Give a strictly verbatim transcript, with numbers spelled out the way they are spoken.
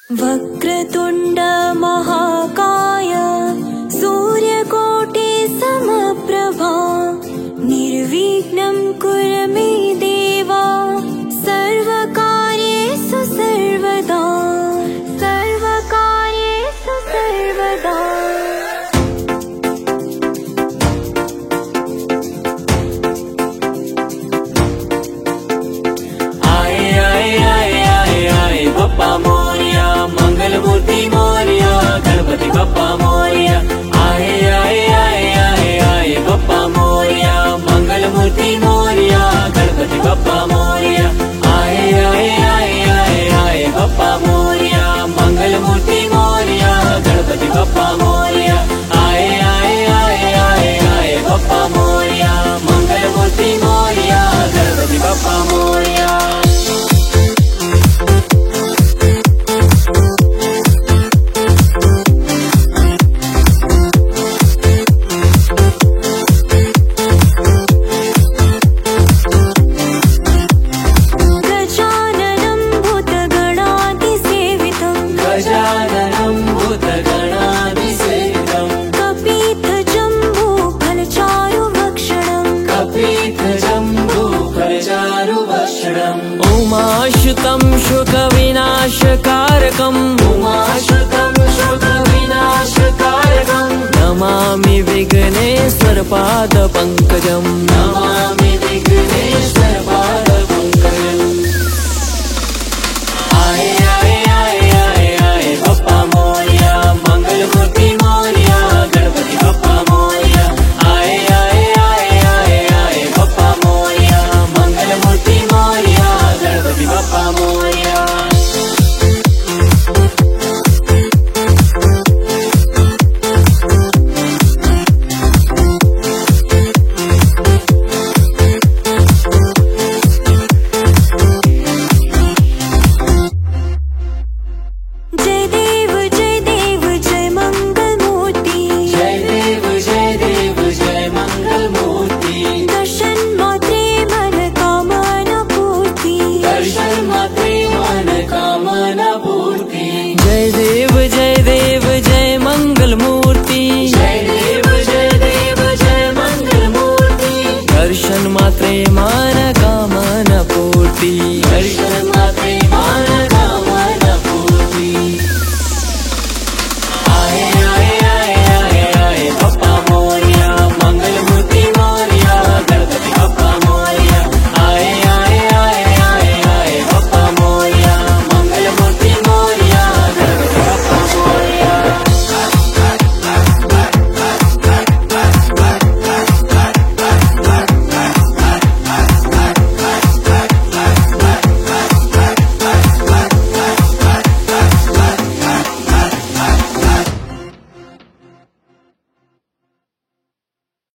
वक्रतुण्ड महाकाय सूर्यकोटि समप्रभा निर्विघ्नं कुरु मे देवा सर्वकार्येषु सर्वदा सर्वकार्येषु सर्वदा। आए आए आए आए आए बप्पा मोरिया, मंगल मूर्ति मोरिया, गणपति बप्पा मोरिया। आए आए आए आए आए बप्पा मोरिया, मंगल मूर्ति मोरिया, गणपति बप्पा मोरिया। आए आए आए आए आए बप्पा मोरिया, मंगल मूर्ति मोरिया, गणपति बप्पा मोरिया। आए आए आए आए आए बप्पा मोरिया, मंगल मूर्ति मोरिया, गणपति बप्पा मोरिया। गजाननं भूतगणाधिसेवितं कपित्थजम्बूफलचारुभक्षणं कपित्थजम्बूफलचारुभक्षणम् उमाश्रितं शुकविनाशकारकम् उमाश्रितं शुकविनाशकारकम् नमामि विघ्नेश्वरपादपङ्कजम् नमामि विघ्नेश्वरपादपङ्कजम्। आए आए आए आए आए बप्पा मोरिया, मंगल मूर्ति मोरिया, गणपति बप्पा मोरिया। आए आए आए आए आए बप्पा मोरिया, मंगल मूर्ति मोरिया, गणपति बप्पा मोरिया।